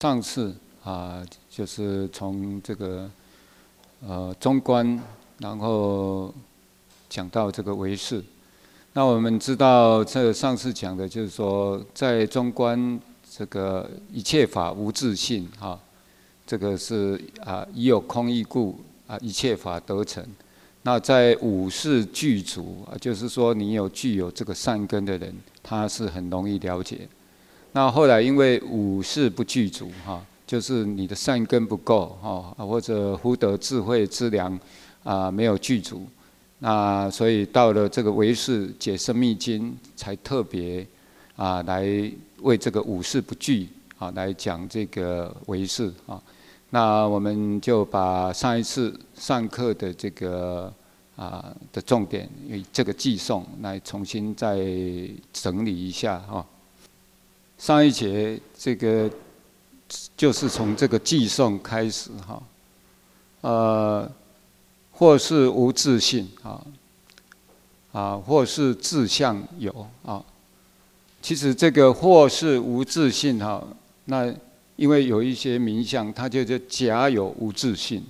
上次就是从这个中观，然后讲到这个唯识。那我们知道，这上次讲的就是说，在中观这个一切法无自性这个是已有空义故一切法得成。那在五识具足就是说你具有这个善根的人，他是很容易了解。那后来因为五识不具足就是你的善根不够或者福德智慧资粮没有具足，那所以到了这个唯识解深密经才特别来为这个五识不具来讲这个唯识那我们就把上一次上课的这个的重点，以这个寄送来重新再整理一下上一节这个就是从这个寄送开始或是无自性或是自相有其实这个或是无自性那因为有一些名相，它就叫假有无自性，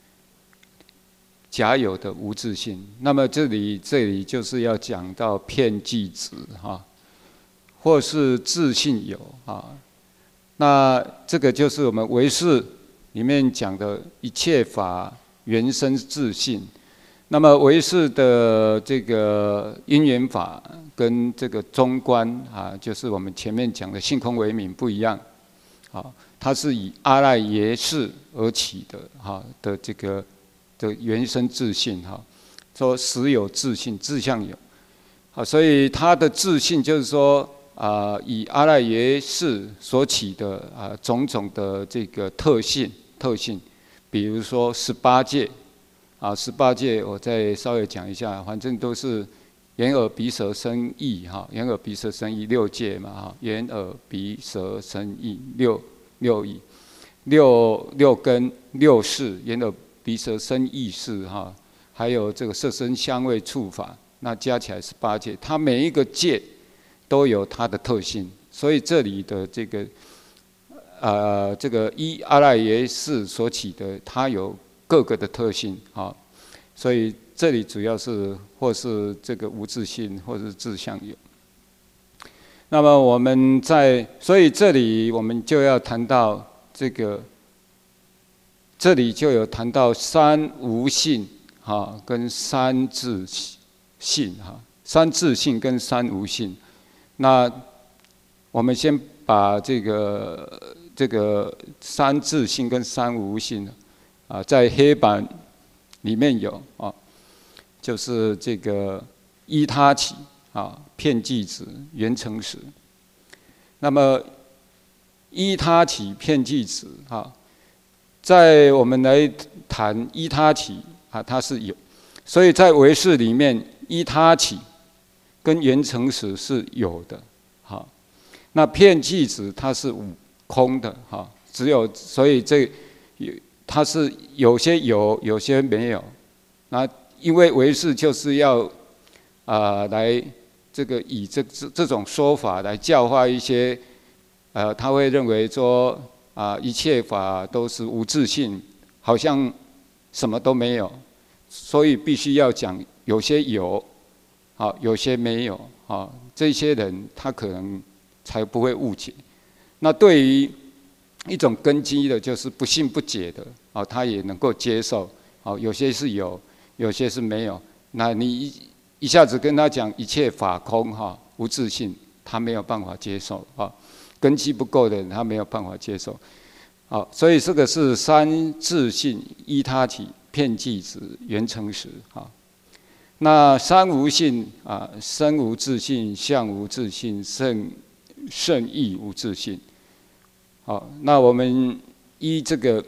假有的无自性。那么这里就是要讲到遍计执或是自性有那这个就是我们唯识里面讲的一切法原生自性。那么唯识的这个因缘法跟这个中观就是我们前面讲的性空为名不一样它是以阿赖耶识而起的这个的原生自性说实有自性，自相有所以它的自性就是说以阿赖耶识所起的种种的这个特性，比如说18界18界我再稍微讲一下，反正都是眼耳鼻舌身意眼耳鼻舌身意6界嘛眼耳鼻舌身意六意六根6识，眼耳鼻舌身意识还有这个色声香味触法，那加起来18界，它每一个界都有它的特性，所以这里的这个这个依阿赖耶识所起的，它有各个的特性所以这里主要是或是这个无自性，或是自相有。那么我们所以这里我们就要谈到这里就有谈到三无性跟三自性三自性跟三无性。那我们先把这个三自性跟三无性在黑板里面有就是这个依他起遍计执缘成实。那么依他起遍计执在我们来谈依他起它是有，所以在唯识里面依他起跟缘成实是有的那遍计执它是空的只有，所以它是有些有，有些没有。那因为唯识就是要来这个以这种说法来教化一些他会认为说一切法都是无自性，好像什么都没有，所以必须要讲有些有有些没有这些人他可能才不会误解。那对于一种根基的，就是不信不解的他也能够接受有些是有，有些是没有。那你一下子跟他讲一切法空无自性，他没有办法接受根基不够的人他没有办法接受所以这个是三自性依他起遍计执缘成实那三无性身无自性，相无自性，圣意无自性那我们依这个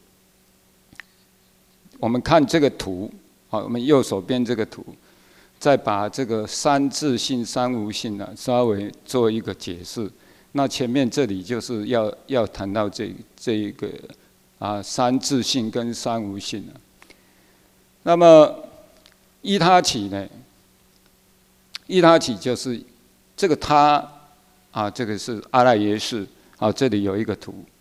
我们看这个图我们右手边这个图，再把这个三自性三无性稍微做一个解释。那前面这里就是要谈到这一个三自性跟三无性那么依他起呢？依他起就是这个他这个是阿赖耶识这里有一个图。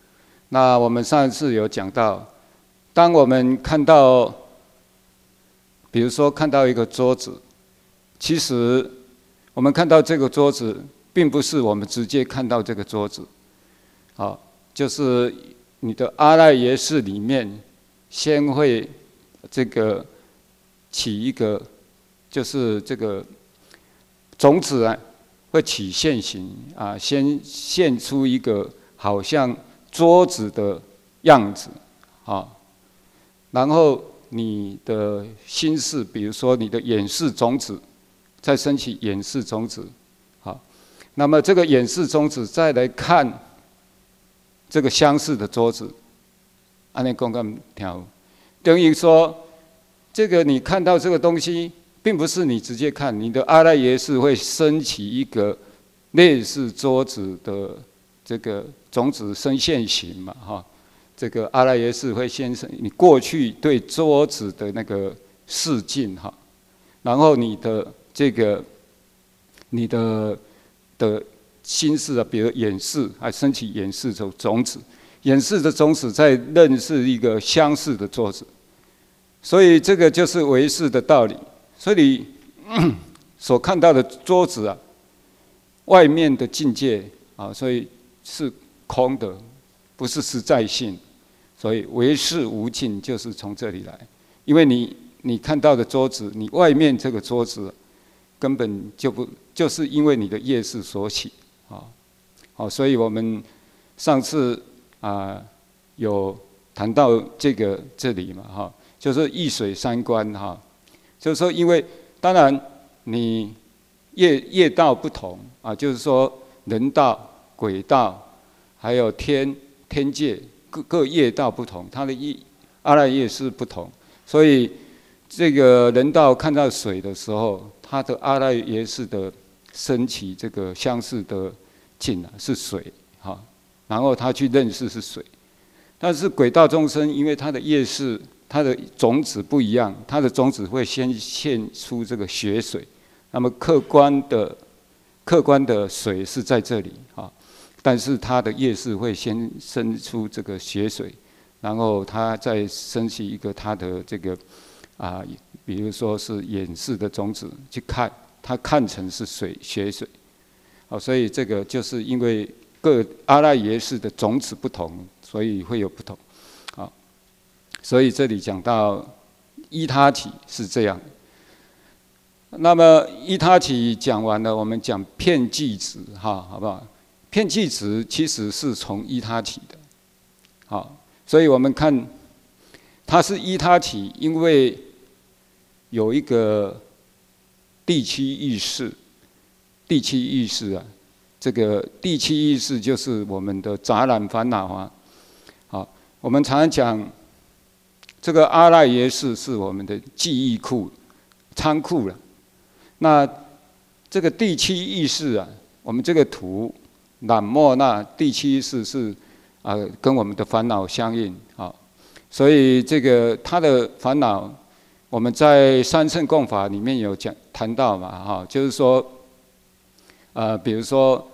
那我们上一次有讲到，当我们看到，比如说看到一个桌子，其实我们看到这个桌子，并不是我们直接看到这个桌子，就是你的阿赖耶识里面，先会这个起一个，就是这个种子啊，会起现行啊，先现出一个好像桌子的样子啊，然后你的心识，比如说你的眼识种子，再升起眼识种子，好，那么这个眼识种子再来看这个相似的桌子，按那公干条，等于说这个你看到这个东西，并不是你直接看，你的阿赖耶识会升起一个类似桌子的这个种子生现行嘛，哈。这个阿赖耶识会先生你过去对桌子的那个视境哈，然后你的这个你的心识啊，比如眼识，还升起眼识的种子，眼识的种子在认识一个相似的桌子，所以这个就是唯识的道理。所以你所看到的桌子啊，外面的境界啊，所以是空的，不是实在性。所以唯识无尽就是从这里来，因为你看到的桌子，你外面这个桌子根本就不，就是因为你的业识所起啊。好，所以我们上次有谈到这里嘛哈，就是易水三观哈，就是说因为当然你业道不同啊，就是说人道、鬼道还有天界。各业道不同，它的阿赖耶识不同，所以这个人道看到水的时候，他的阿赖耶识的升起这个相似的境啊是水哈，然后他去认识是水，但是鬼道众生因为他的业识，他的种子不一样，他的种子会先现出这个血水，那么客观的水是在这里啊。但是它的业识会先生出这个血水，然后它再升起一个它的这个比如说是眼识的种子去看，它看成是血水，所以这个就是因为各阿赖耶识的种子不同，所以会有不同，所以这里讲到依他体是这样。那么依他体讲完了，我们讲遍计执哈，好不好？遍计执其实是从依他体的，好，所以我们看它是依他体，因为有一个第七意识，第七意识啊，这个第七意识就是我们的杂染烦恼啊，好，我们常常讲这个阿赖耶识是我们的记忆库、仓库了，那这个第七意识啊，我们这个图。染末那第七意识是跟我们的烦恼相应啊，所以这个他的烦恼，我们在三乘共法里面有谈到嘛哈，就是说比如说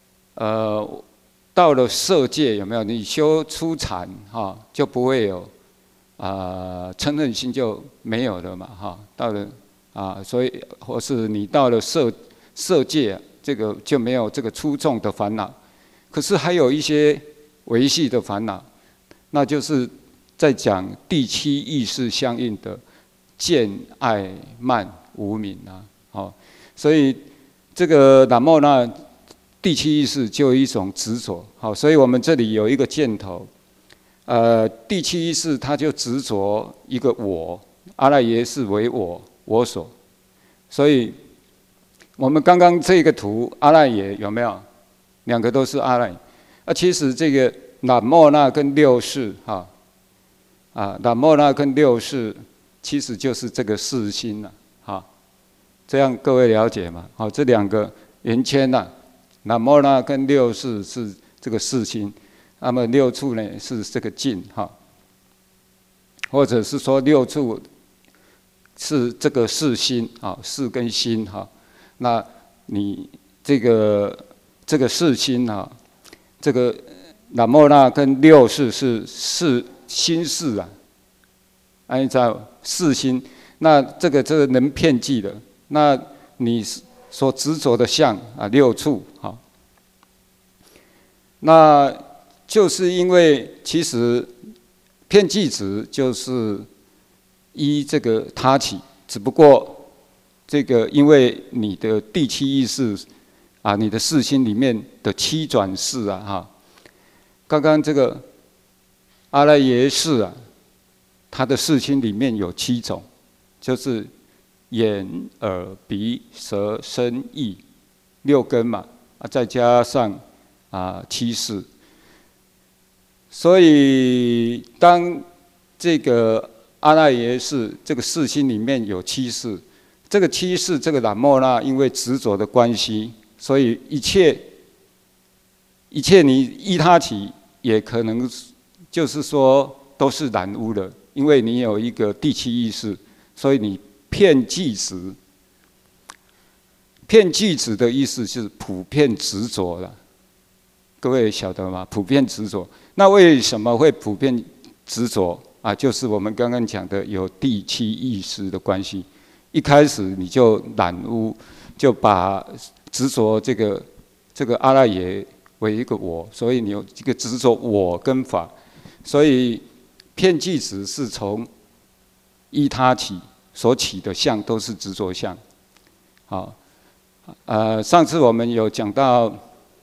到了色界有没有？你修初禅哈，就不会有嗔恨心就没有了嘛哈，到了所以或是你到了色界。这个就没有这个粗重的烦恼，可是还有一些维系的烦恼，那就是在讲第七意识相应的见、爱、慢、无明啊，好，所以这个染末那第七意识就有一种执着，好，所以我们这里有一个箭头，第七意识它就执着一个我，阿赖耶识为我所，所以。我们刚刚这个图阿赖耶有没有？两个都是阿赖，其实这个染末那跟六识哈，染末那跟六识其实就是这个四心了，哈，这样各位了解吗？好，这两个圆圈呐，染末那跟六识是这个四心，那么六处呢是这个境哈，或者是说六处是这个四心啊，四跟心哈。那你这个四心啊，这个喇嘛那跟六识是心识啊，按照四心，那这个能遍计的，那你所执着的相啊六处好，那就是因为其实遍计执就是依这个他起，只不过这个因为你的第七意识啊，你的四心里面的七转识啊哈，刚刚这个阿赖耶识啊，它的四心里面有七种，就是眼、耳、鼻、舌、身、意六根嘛，啊再加上七识，所以当这个阿赖耶识这个四心里面有七识，这个七识这个喇嘛那因为执着的关系，所以一切你依他起也可能就是说都是染污的，因为你有一个第七意识，所以你遍计执。遍计执的意思是普遍执着了，各位晓得吗？普遍执着，那为什么会普遍执着啊？就是我们刚刚讲的有第七意识的关系。一开始你就染污，就把执着这个阿赖耶为一个我，所以你有这个执着我跟法，所以遍计执是从依他起所起的相都是执着相。好，上次我们有讲到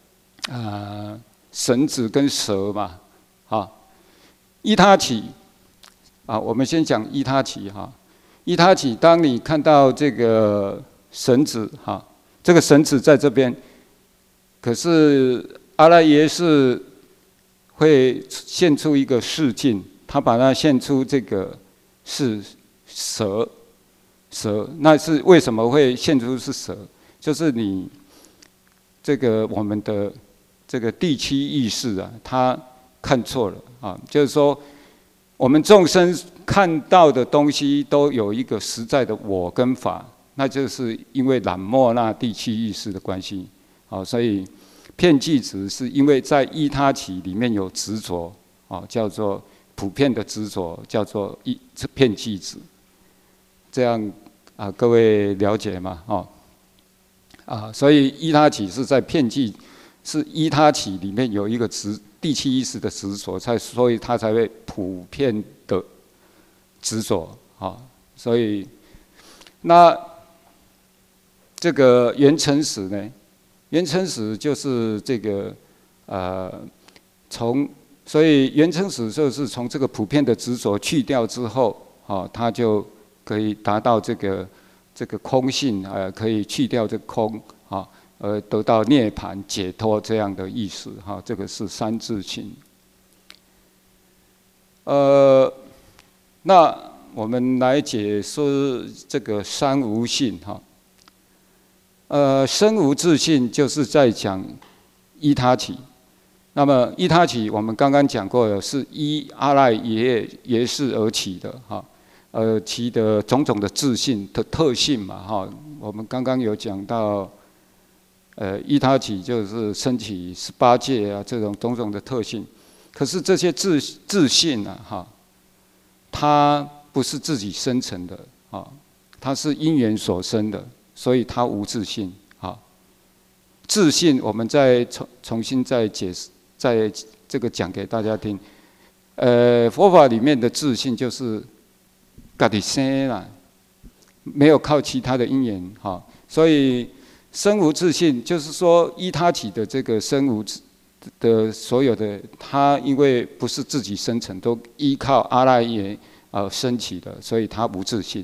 绳子跟蛇嘛，依他起我们先讲依他起哈。依他起，当你看到这个绳子这个绳子在这边，可是阿赖耶识会现出一个示境，他把它现出这个是蛇，那是为什么会现出是蛇？就是你这个我们的这个第七意识啊，他看错了就是说我们众生看到的东西都有一个实在的我跟法，那就是因为染没那第七意识的关系。所以遍计执是因为在依他起里面有执着，叫做普遍的执着，叫做遍计执。这样各位了解吗？所以依他起是在遍计，是依他起里面有一个第七意识的执着，所以它才会普遍的执着所以那这个缘成识呢？缘成识就是这个所以缘成识就是从这个普遍的执着去掉之后它就可以达到这个空性可以去掉这个空得到涅槃解脱这样的意思这个是三自性。那我们来解说这个三无性身无自性就是在讲依他起。那么依他起我们刚刚讲过的是依阿赖耶识而起的其的种种的自性的特性嘛我们刚刚有讲到依他起就是升起18界这种种种的特性。可是这些自性它不是自己生成的它是因缘所生的，所以它无自性自性我们再重新再解释，再这个讲给大家听。佛法里面的自性就是家己生啦，没有靠其他的因缘所以身无自性就是说依他起的这个身无的所有的，它因为不是自己生成，都依靠阿赖耶升起的，所以它无自性。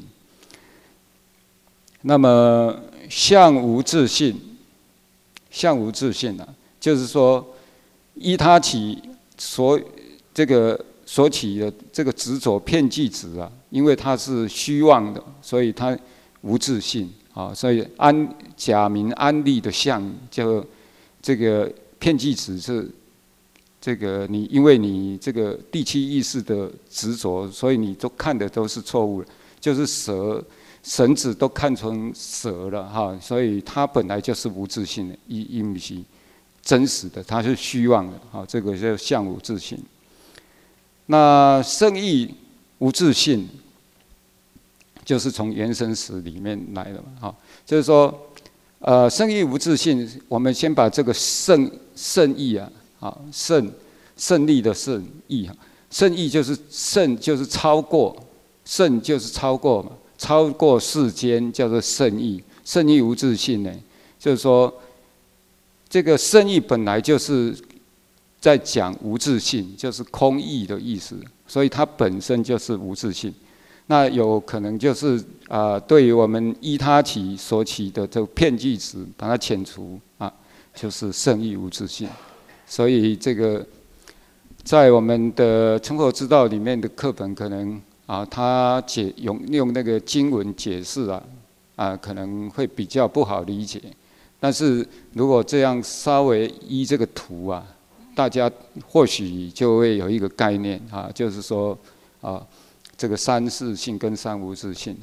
那么相无自性，相无自性就是说依他起所起的这个执着遍计执因为它是虚妄的，所以它无自性所以假名安立的相，就这个遍计执是这个因为你这个第七意识的执着，所以你都看的都是错误的，就是绳子都看成蛇了所以它本来就是无自性的，因不是真实的，它是虚妄的，好，这个叫相无自性。那圣义无自性，就是从原生史里面来的嘛，哈，就是说，圣义无自性，我们先把这个圣义啊，啊，胜利的胜义，圣义就是圣，就是超过，圣就是超过嘛，超过世间叫做圣义，圣义无自性呢，就是说，这个圣义本来就是在讲无自性，就是空义的意思，所以它本身就是无自性。那有可能就是对于我们依他起所起的这个片句词，把它遣除啊，就是圣义无自性。所以这个在我们的成佛之道里面的课本，可能他用那个经文解释可能会比较不好理解。但是如果这样稍微依这个图大家或许就会有一个概念就是说这个三自性跟三无自性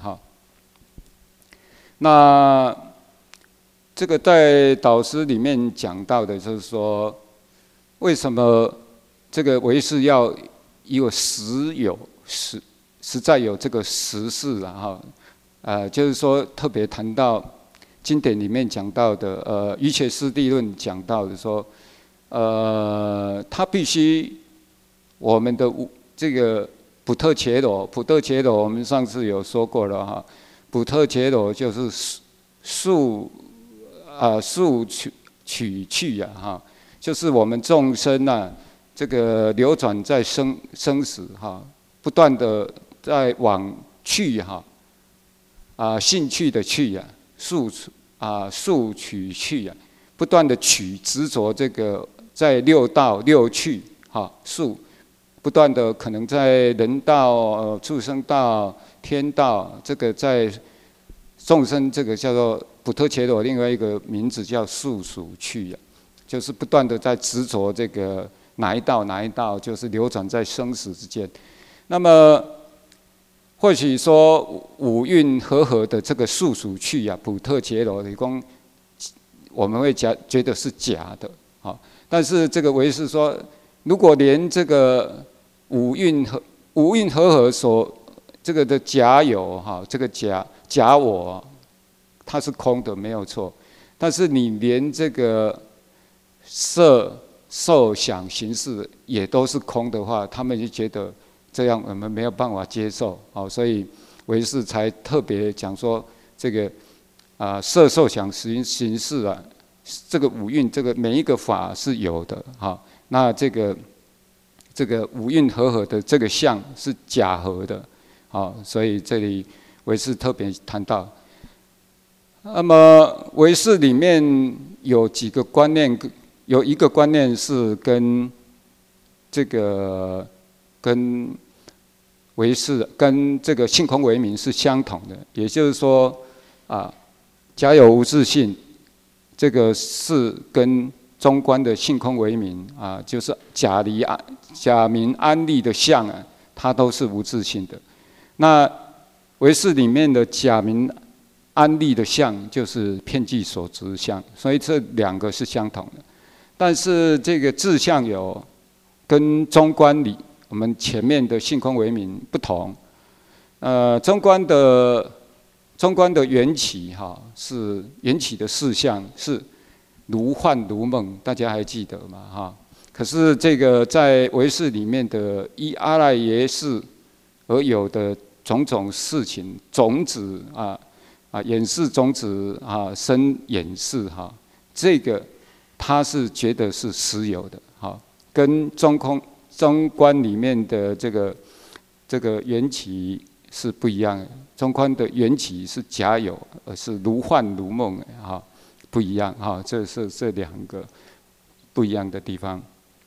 那这个在导师里面讲到的就是说，为什么这个唯识要有实在有这个实事就是说特别谈到经典里面讲到的瑜伽师地论讲到的说，它必须我们的这个普特伽罗，我们上次有说过了普特伽罗就是速取去就是我们众生这个流转在生死不断的在往去兴趣的去速取去不断的执着这个在六道六趣速不断的可能在人道、畜生道、天道，这个在众生这个叫做普特伽罗，另外一个名字叫速属去就是不断的在执着这个哪一道，就是流转在生死之间。那么或许说五蕴和合的这个速属去普特伽罗，我们会觉得是假的但是这个唯识说，如果连这个五蕴和合所这个的假有这个假我，它是空的没有错，但是你连这个色受想行识也都是空的话，他们就觉得这样我们没有办法接受所以唯识才特别讲说这个色受想行识这个五蕴这个每一个法是有的那这个五蕴和合的这个相是假合的所以这里唯识特别谈到。那么唯识里面有几个观念，有一个观念是跟唯识跟这个性空唯名是相同的，也就是说假有无自性，这个是跟中观的性空唯名就是假名安立的相它都是无自性的。那唯识里面的假名安立的相就是遍计所执相，所以这两个是相同的。但是这个自相有跟中观里我们前面的性空唯名不同。中观的缘起是缘起的事相是如幻如梦，大家还记得吗？可是这个在唯识里面的依阿赖耶识而有的种种事情，种子眼识种子生眼识这个他是觉得是实有的跟中观里面的这个缘起是不一样的。中观的缘起是假有，而是如幻如梦不一样这是这两个不一样的地方。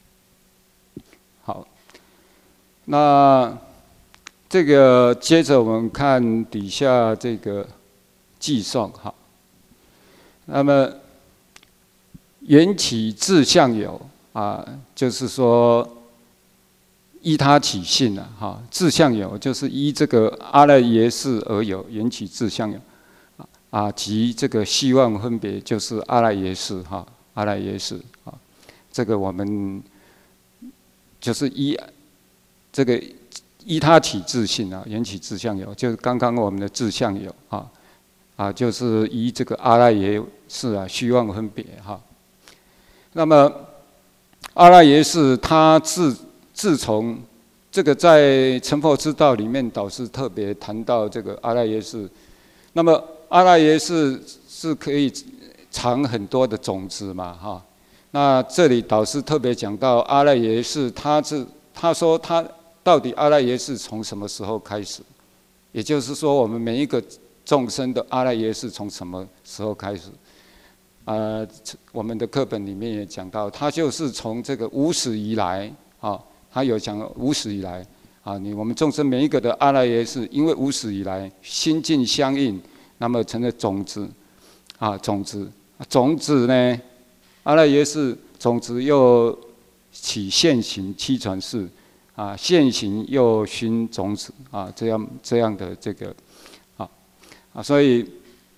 好，那这个接着我们看底下这个寄送那么缘起自相有就是说依他起性自相有就是依这个阿赖耶识而有，缘起自相有及这个希望分别就是阿赖耶识这个我们就是这个依他起自性啊，缘起自相有，就是刚刚我们的自相有就是依这个阿赖耶识啊，虚妄分别哈。那么阿赖耶识，它自从这个在成佛之道里面，导师特别谈到这个阿赖耶识。那么阿赖耶识是可以藏很多的种子嘛哈。那这里导师特别讲到阿赖耶识，他说他到底阿赖耶识从什么时候开始？也就是说，我们每一个众生的阿赖耶识从什么时候开始？我们的课本里面也讲到，它就是从这个无始以来啊，它有讲无始以来啊，我们众生每一个的阿赖耶识，因为无始以来心境相应，那么成了种子啊，种子呢，阿赖耶识种子又起现行七转世啊，现行又熏种子啊，这样的这个所以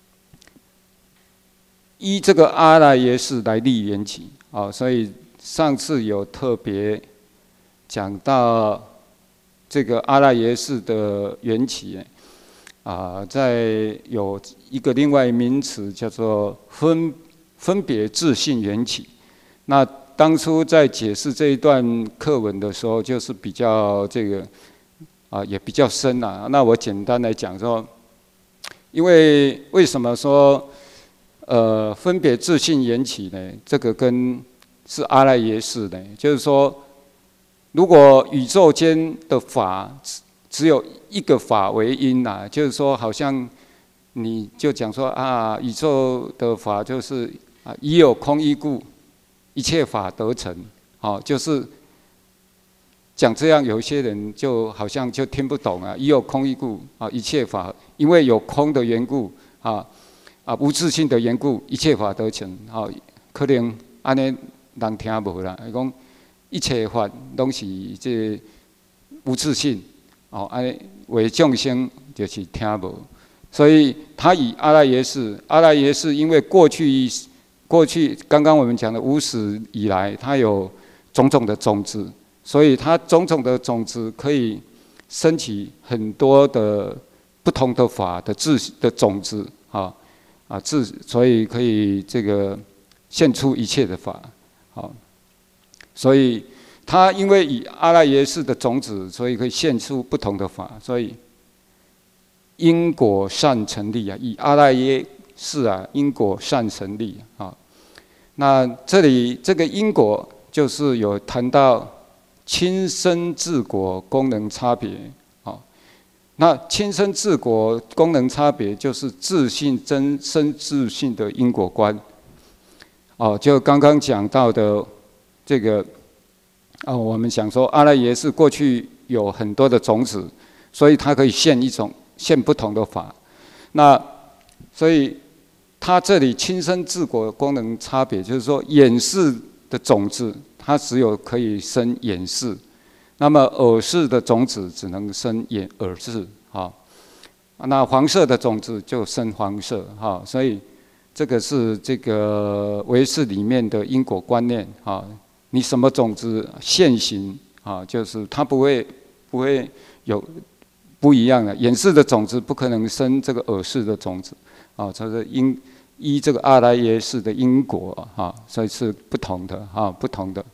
依这个阿赖耶识来立缘起所以上次有特别讲到这个阿赖耶识的缘起在有一个另外名词叫做分别自性缘起。那当初在解释这一段课文的时候，就是比较这个也比较深那我简单来讲说，因为什么说分别自性缘起呢？这个是阿赖耶识呢，就是说，如果宇宙间的法只有一个法为因就是说，好像你就讲说宇宙的法就是已有空一故，一切法得成，就是讲这样，有一些人就好像就听不懂已有空一故一切法因为有空的缘故无自性的缘故，一切法得成可能安尼人听无啦，讲一切法拢是这无自性安尼为众生就是听无，所以他以阿赖耶识，因为过去刚刚我们讲的无始以来，它有种种的种子，所以它种种的种子可以升起很多的不同的法的种子所以可以这个现出一切的法所以它因为以阿赖耶识的种子，所以可以现出不同的法，所以因果善成立以阿赖耶识因果善成立那这里这个因果就是有谈到亲生治果功能差别那亲生治果功能差别就是自性真生自性的因果观就刚刚讲到的这个我们想说阿赖耶识过去有很多的种子，所以它可以现不同的法。那所以它这里亲生治果功能差别，就是说眼识的种子它只有可以生眼识，那么耳识的种子只能生耳识那黄色的种子就生黄色所以这个是这个唯识里面的因果观念你什么种子现行就是它不会有不一样的，眼识的种子不可能生这个耳识的种子它是依这个阿赖耶识的因果所以是不同的不同的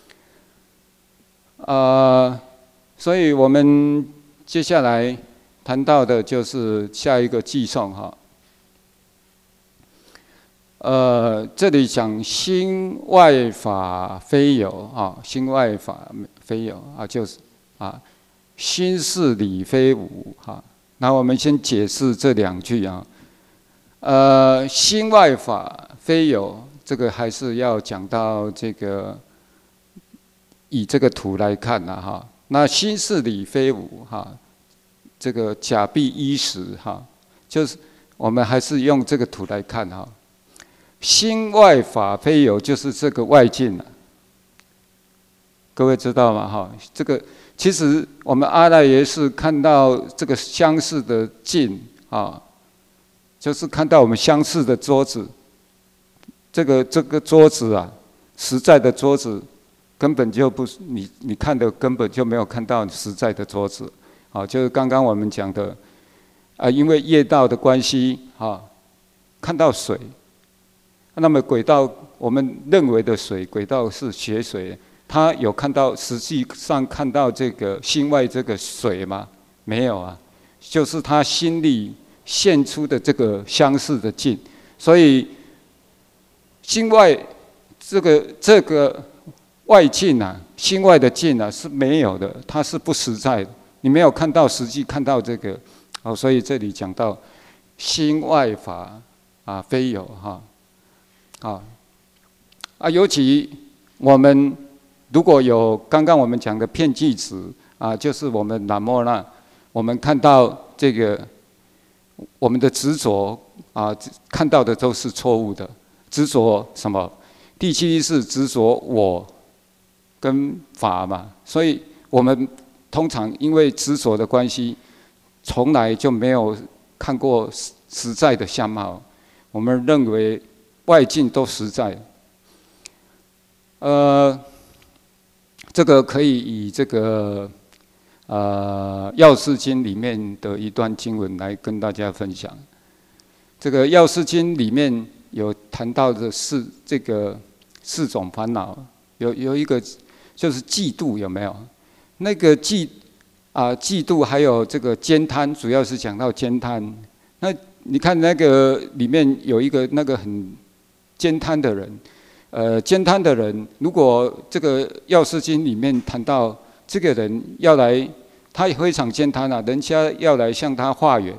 所以我们接下来谈到的就是下一个偈颂这里讲心外法非有心外法非有就是心是理非无那我们先解释这两句心外法非有，这个还是要讲到这个以这个图来看那心是理非无这个假币依实就是我们还是用这个图来看心外法非有，就是这个外境各位知道吗这个其实我们阿赖耶识看到这个相似的境就是看到我们相似的桌子，这个桌子实在的桌子根本就不是你看的根本就没有看到实在的桌子，就是刚刚我们讲的，因为业道的关系，看到水，那么轨道我们认为的水，轨道是血水，他有看到实际上看到这个心外这个水吗？没有啊，就是他心里现出的这个相似的境，所以心外这个外境啊，心外的境啊是没有的，它是不实在的，你没有看到实际看到这个，所以这里讲到心外法非有尤其我们如果有刚刚我们讲的遍计执就是我们南无那，我们看到这个我们的执着看到的都是错误的，执着什么？第七是执着我跟法嘛，所以我们通常因为执着的关系，从来就没有看过实在的相貌。我们认为外境都实在。这个可以以这个药师经里面的一段经文来跟大家分享。这个药师经里面有谈到的是这个四种烦恼，有一个就是嫉妒，有没有？那个嫉妒还有这个慳贪，主要是讲到慳贪。那你看那个里面有一个那个很慳贪的人，慳贪的人，如果这个药师经里面谈到这个人要来，他也非常慳贪人家要来向他化缘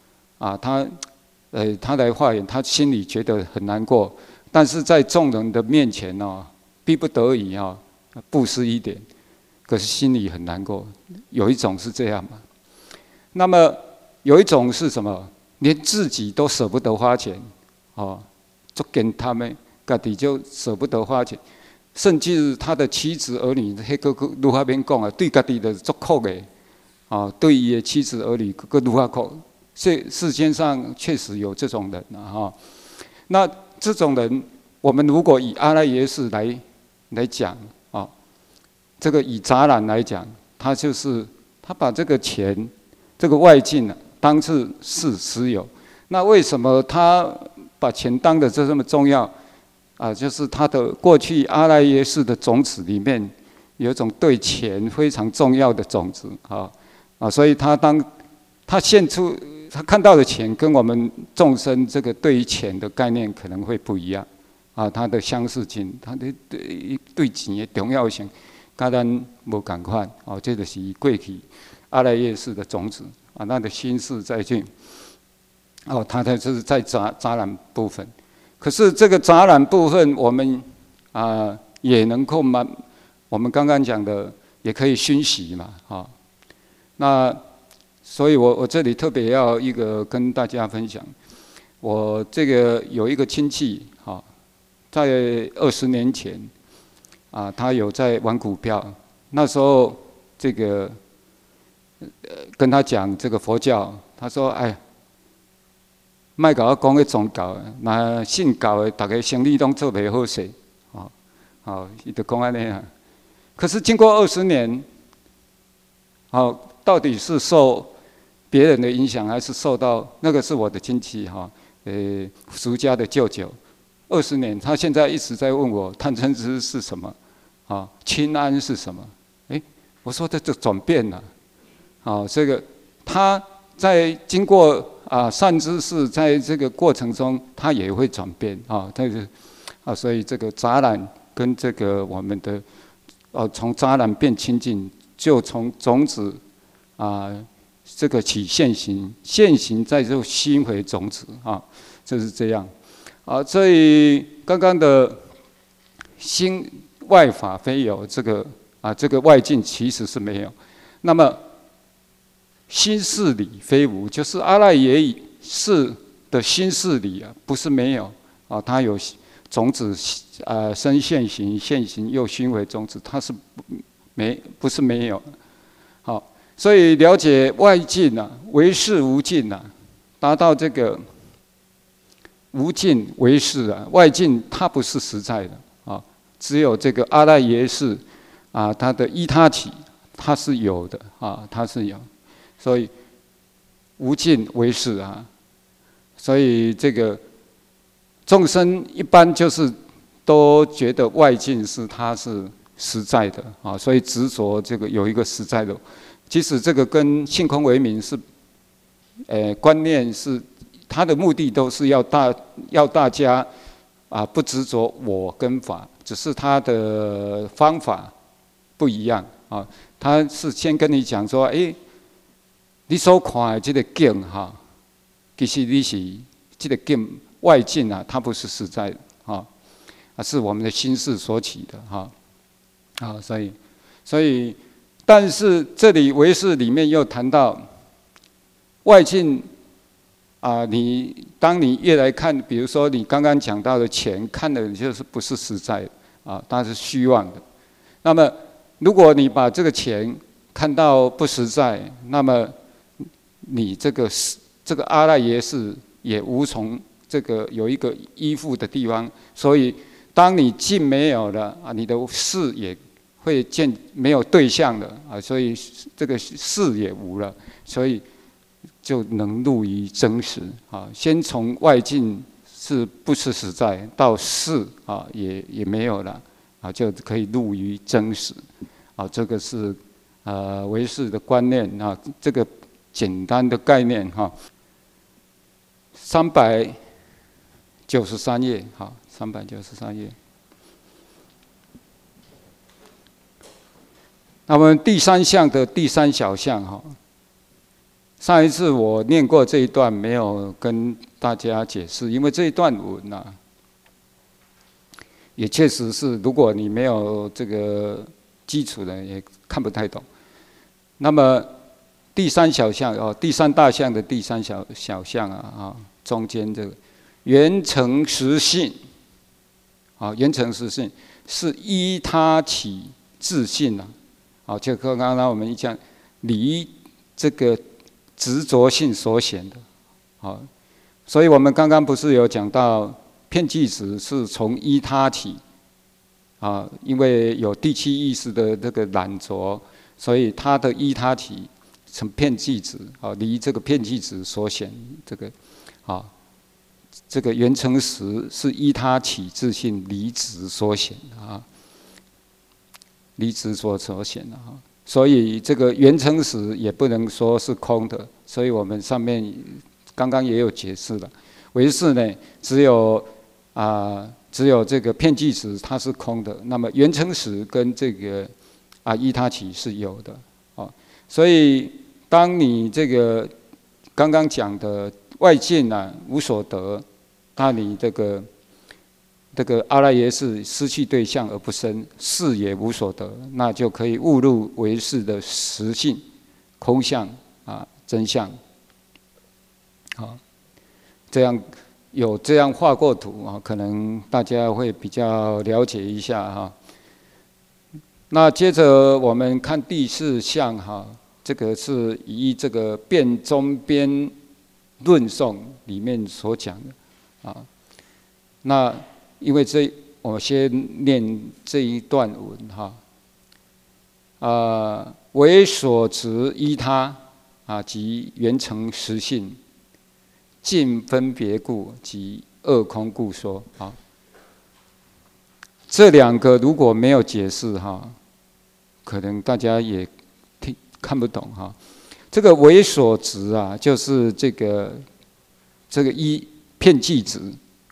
他来化缘，他心里觉得很难过，但是在众人的面前逼不得已布施一点，可是心里很难过。有一种是这样嘛，那么有一种是什么？连自己都舍不得花钱，就跟他们自己就舍不得花钱，甚至他的妻子儿女，那个如何免讲对自己的足苦的，对伊的妻子儿女个如何苦？世间上确实有这种人那这种人，我们如果以阿赖耶识来讲这个以杂染来讲，他就是他把这个钱，这个外境当是实有。那为什么他把钱当的这么重要就是他的过去阿赖耶识的种子里面有一种对钱非常重要的种子所以他现出他看到的钱跟我们众生这个对于钱的概念可能会不一样他的相似性，他的对钱的重要性跟咱无同款这就是过去阿赖耶识的种子那的心事在进它就是在杂染部分。可是这个杂染部分，我们也能够我们刚刚讲的也可以熏习嘛那所以我这里特别要跟大家分享，我这个有一个亲戚在20年前他有在玩股票，那时候这个跟他讲这个佛教，他说莫甲我讲个宗教，那信教的大家生意拢做袂好势，伊就讲安尼可是经过20年，到底是受别人的影响，还是受到那个是我的亲戚俗家的舅舅，20年，他现在一直在问我贪嗔痴是什么，轻安是什么？我说这就转变了，这个他在经过善知识在这个过程中，他也会转变所以这个杂染跟这个我们的从杂染变清净，就从种子这个起现行，现行再就心回种子就是这样所以刚刚的心外法非有这个这个外境其实是没有，那么心事理非无，就是阿赖耶识的心事理不是没有它有种子生现行，现行又心为种子，它是不是没有所以了解外境唯识无境达到这个无境唯识外境它不是实在的只有这个阿赖耶识啊，它的依他起它是有的啊，它是有，所以无尽为是啊，所以这个众生一般就是都觉得外境它是实在的啊，所以执着这个有一个实在的，其实这个跟性空为名是，观念是它的目的都是要大家啊不执着我跟法，只是它的方法不一样啊。他是先跟你讲说，你所看的这个境哈，其实你是这个境外境啊，它不是实在的哈，是我们的心事所起的哈。啊，所以，但是这里唯识里面又谈到外境啊，当你越来看，比如说你刚刚讲到的钱，看的就是不是实在的啊，它是虚妄的。那么，如果你把这个钱看到不实在，那么你这个阿赖耶识也无从这个有一个依附的地方，所以当你境没有了啊，你的识也会没有对象了啊，所以这个识也无了，所以就能入于真实啊。先从外境是不是实在，到识啊也没有了啊，就可以入于真实啊。这个是唯识的观念啊，这个简单的概念哈。393页，好，393页。那么第三项的第三小项哈，上一次我念过这一段，没有跟大家解释，因为这一段文啊，也确实是如果你没有这个基础的，也看不太懂。那么第三小项哦，第三大项的第三小项啊，中间这个缘成实性，啊，缘成实性是依他起自性啊。好，就刚刚我们讲离这个执着性所显的，好，所以我们刚刚不是有讲到遍计执是从依他起，啊，因为有第七意识的这个染着，所以它的依他起成遍计执，啊，离这个遍计执所显这个，啊，这个缘成实是依他起自性离执所显啊。离执所显的哈，所以这个缘成实也不能说是空的，所以我们上面刚刚也有解释了，唯识呢只有这个遍计执它是空的，那么缘成实跟这个依他起是有的，哦，所以当你这个刚刚讲的外境无所得，那你这个阿赖耶识失去对象而不生，识也无所得，那就可以误入唯识的实性、空相真相。好，这样画过图啊，可能大家会比较了解一下哈。那接着我们看第四项哈，这个是以这个辩中边论颂里面所讲的啊，那。因为我先念这一段文哈，为所执依他即缘成实性，尽分别故及二空故说啊。这两个如果没有解释哈，可能大家也看不懂哈。这个为所执就是这个依遍计执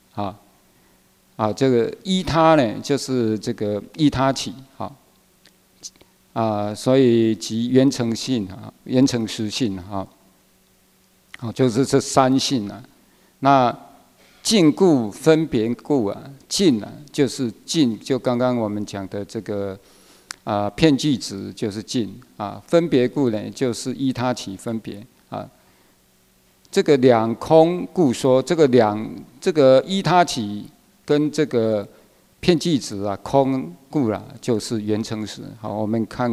这个依他呢，就是这个依他起所以即缘成性缘成实性就是这三性那尽故分别故尽就是尽，就刚刚我们讲的这个遍计执就是尽分别故呢就是依他起分别这个两空故说，这个依他起。跟这个遍计执空故就是缘成实。好，我们看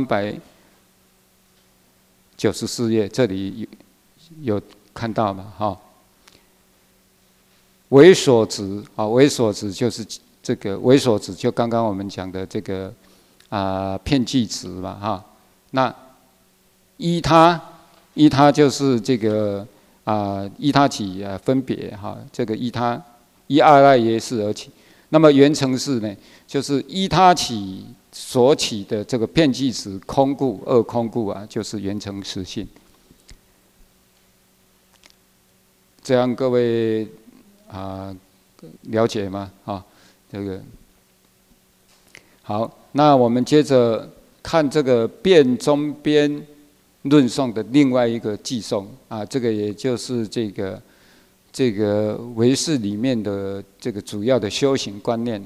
394页，这里有看到吗？哈，为所执为所执就是这个为所值，就刚刚我们讲的这个片剂值嘛哈。那依他就是这个依他起分别哈，这个依阿赖耶识而起。那么缘成识呢，就是依他起所起的这个片剂值空故二空故就是缘成实性。这样各位了解吗？这个好，那我们接着看这个辩中边论颂的另外一个偈颂这个也就是这个唯识里面的这个主要的修行观念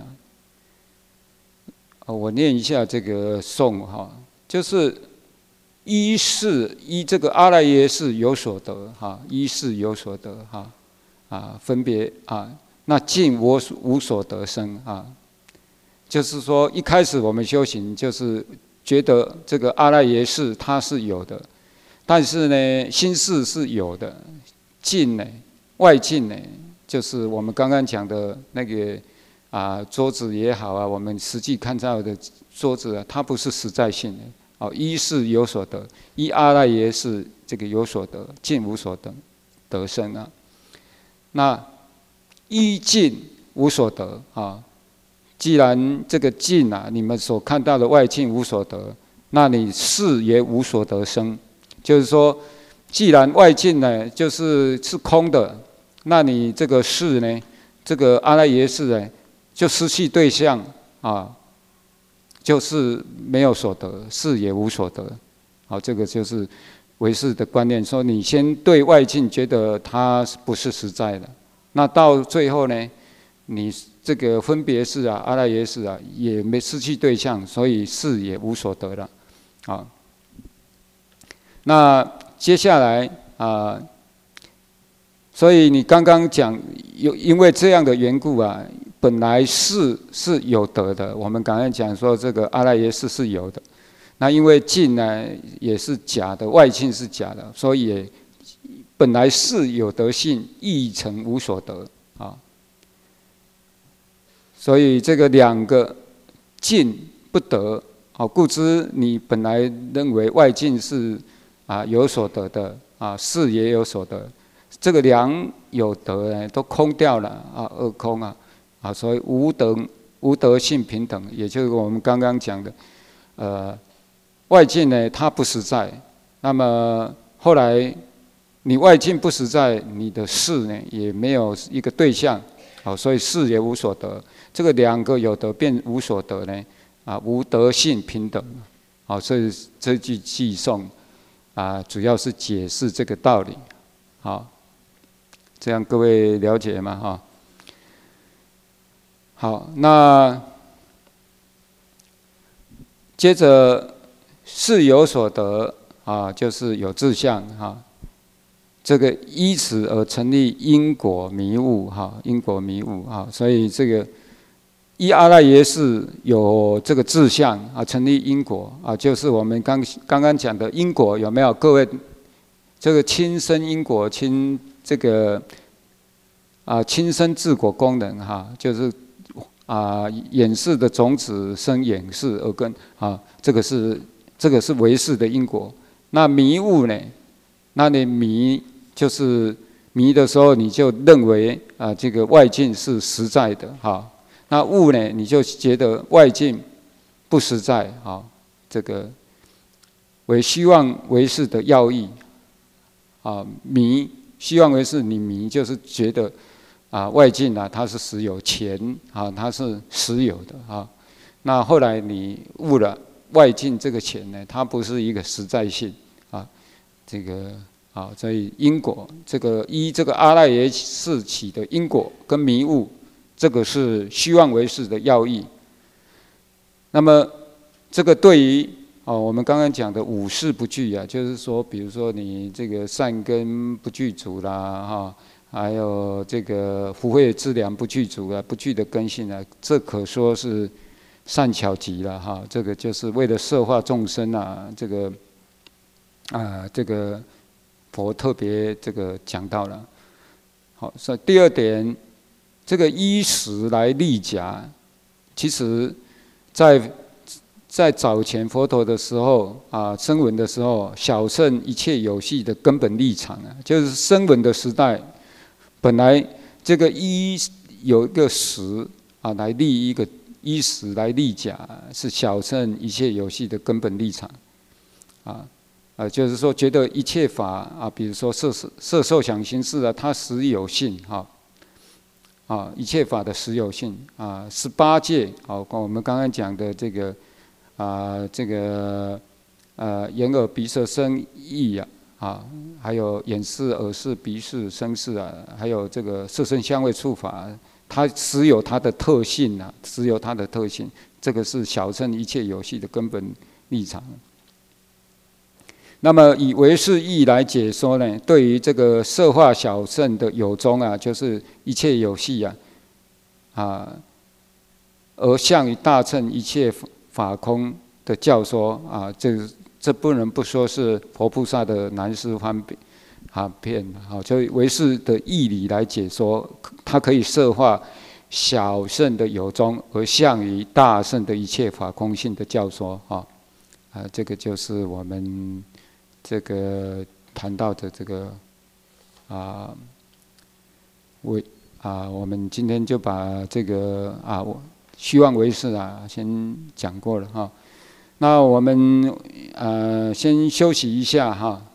我念一下这个颂就是依这个阿赖耶识有所得依识有所得分别那尽无所得生就是说一开始我们修行就是觉得这个阿赖耶识它是有的，但是呢心识是有的，境呢外境呢，就是我们刚刚讲的那个桌子也好我们实际看到的桌子它不是实在性的依识有所得，依阿赖耶识这个有所得，尽无所得生那依境无所得既然这个境你们所看到的外境无所得，那你识也无所得生。就是说，既然外境呢是空的，那你这个识呢，这个阿赖耶识呢，就失去对象就是没有所得，识也无所得。这个就是唯识的观念，说你先对外境觉得它不是实在的，那到最后呢，你这个分别识阿赖耶识也没失去对象，所以识也无所得了那接下来所以你刚刚讲因为这样的缘故本来识是有得的，我们刚才讲说这个阿赖耶识是有的，那因为境呢也是假的，外境是假的，所以本来识有得性亦成无所得所以这个两个境不得故知你本来认为外境是有所得的识也有所得，这个两有得呢都空掉了二空所以无得性平等，也就是我们刚刚讲的外境呢它不实在，那么后来你外境不实在，你的识呢也没有一个对象所以识也无所得，这个两个有得变无所得呢无得性平等所以这句偈颂主要是解释这个道理这样各位了解吗好，那接着识有所得就是有志向这个依此而成立因果迷悟因果迷悟所以这个依阿赖耶识有这个志向成立因果就是我们刚刚讲的因果有没有？各位，这个亲生因果这个亲生治果功能就是演示的种子生演示而根这个是唯识的因果。那迷悟呢？那你迷就是迷的时候，你就认为这个外境是实在的那悟呢，你就觉得外境不实在这个为虚妄唯识的要义迷虚妄唯识，你迷就是觉得外境它是实有钱它是实有的那后来你悟了外境这个钱呢，它不是一个实在性这个所以因果这个依这个阿赖耶识起的因果跟迷悟，这个是虚妄唯识的要义。那么这个对于我们刚刚讲的五识不具就是说，比如说你这个善根不具足啦还有这个福慧资粮不具足不具的根性这可说是善巧极了这个就是为了摄化众生这个这个佛特别这个讲到了。好，所以第二点，这个依时来立假其实在早前佛陀的时候啊，声闻的时候，小乘一切有系的根本立场啊，就是声闻的时代，本来这个有一个实啊，来立一个依实来立假，是小乘一切有系的根本立场啊。就是说，觉得一切法啊，比如说色受想行识啊，它实有性哈。一切法的实有性啊，18界我们刚刚讲的这个眼耳鼻舌身意还有眼视、耳视、鼻视、身视还有这个色声香味触法，它实有它的特性实有它的特性，这个是小乘一切有系的根本立场。那么以唯识义来解说呢，对于这个色化小乘的有宗就是一切有系而向于大乘一切法空的教说这不能不说是佛菩萨的难思方便所以唯识的义理来解说，它可以色化小乘的有宗，而向于大乘的一切法空性的教说这个就是我们这个谈到的这个我们今天就把这个虚妄唯识先讲过了那我们先休息一下